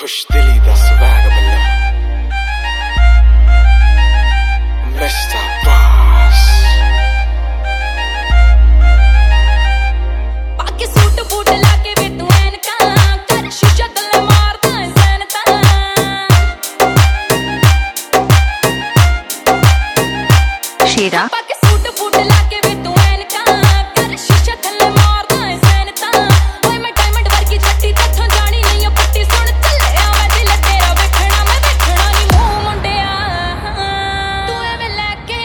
खुश दिली दा स्वैग बल्ला मिस्टर बॉस पाके सूट बूट लाके वे तू ऐनका कर शीशा गल्ले मारदा है सैनता शेरा पाके सूट बूट लाके वे तू ऐनका कर शीशा गल्ले मारदा है सैनता ओए मैं डायमंड वर्गी छट्टी तथों जानी नहीं ओ पट्टी सुन चले आवे दिल तेरा वेखना मैं वेखना नहीं मुंह मुंडिया तू एवें लेके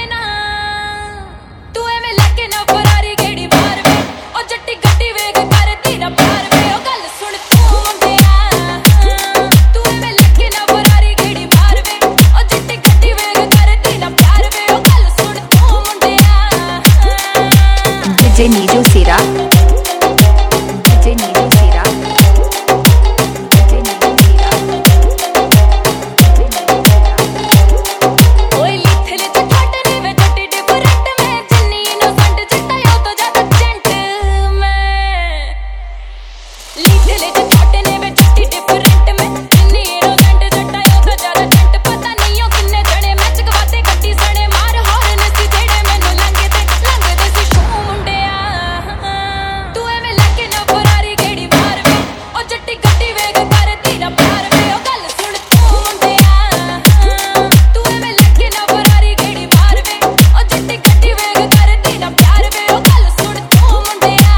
ना फरारी गेड़ी बार वे ओ जट्टी गड्डी वेग कर तेरा प्यार वे ओ गल सुन तू मुंडिया तू एवें लेके ना फरारी गेड़ी बार वे ओ जट्टी गड्डी वेग कर तेरा प्यार वे ओ गल सुन तू मुंडिया DJ Nijo Sera DJ Nijo Sera DJ Nijo Sera ओए लिथले च थोड़े ने वे जट्टी डिफरेंट में जिन्नी इनोसेंट जट्टा यो तो ज्यादा जेंट में लिथले च थोड़े ने वे जट्टी डिफरेंट में जिन्नी इनोसेंट जट्टा यो तो ज्यादा जेंट पता नहीं ओ किन्ने जणे मैच गवाते गड्डी सणे मार हॉर्न सी जेड़े मैनू लंघदे सी शू मुंडिया तू एवें लेके ना फरारी गेड़ी मार वे ओ जट्टी गड्डी वेग कर तेरा प्यार वे ओ गल सुन तू मुंडिया तू एवें लेके ना फरारी गेड़ी मार वे ओ जट्टी गड्डी वेग कर तेरा प्यार वे ओ गल सुन तू मुंडिया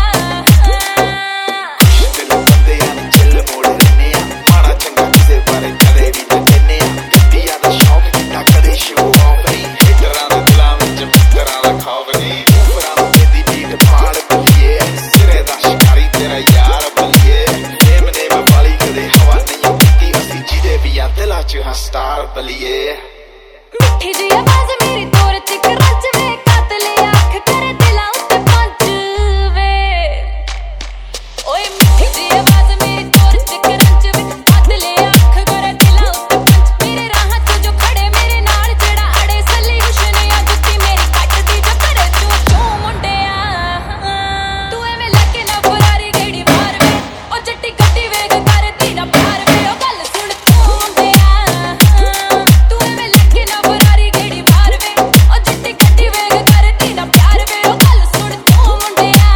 दिल बंदे यानी चिल मोड़ रहने माड़ा चंगा किसे बारे कदे भी जन्ने गड्डियां दा शौक कितना कदे शो ऑफ नहीं हिटरां दे दिलां विच मित्तरां दा खौफ नहीं ऊपरां ते दी बीट पाड़ बलिए सिरे दा शिकारी तेरा यार बलिए नेम वाली कदे हवा नहीं कीती असी जिदे भी आ दिलां च हां स्टार बलिए मिठी जी आवाज मेरी तोर च करंच वे कातले आँख करे दिलां उत्ते पंच वे ओए मिठी जी आवाज मेरी तोर च करंच वे कातले आँख करे दिलां उत्ते पंच मेरे राहां च जो खड़े मेरे नाल जेड़ा अड़े सली हुशने आ जुत्ती मेरी कटदी जो करे चू चू मुंडिया तू एवें लेके ना फरारी गेड़ी मार वे ओ जट्टी गड्डी वेग कर तेरा प्यार वे ओ गल सुन तू मुंडिया तू एवें लेके ना फरारी गेड़ी मार वे ओ जट्टी गड्डी वेग कर तेरा प्यार वे ओ गल सुन तू मुंडिया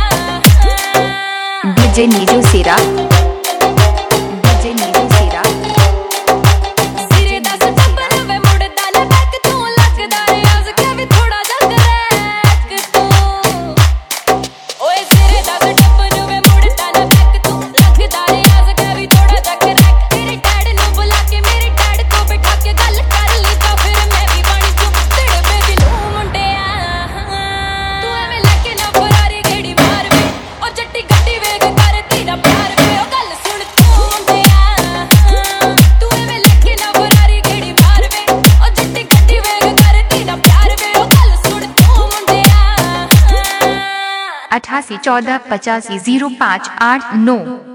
DJ Nijo Sera DJ Nijo Sera सिरे दा सटपन वे मुड़दा ना बैक तू लगदा रियाज के भी थोड़ा जा क्रैक तू ओए सिरे दा सटपन वे मुड़दा ना बैक तू लगदा रियाज के भी थोड़ा जा क्रैक तेरे डैड नु बुला के मेरे डैड को बिठा के गल कर ली तो फिर मैं भी बन जू तेरे पे दिलू मुंडिया तू एवें लेके ना फरारी गेड़ी मार वे ओ जट्टी गड्डी वेग कर तेरा प्यार वे ओ गल सुन तू मुंडिया तू एवें लेके ना फरारी गेड़ी मार वे ओ जट्टी गड्डी वेग कर तेरा प्यार वे ओ गल सुन तू मुंडिया 88 14 85 05 89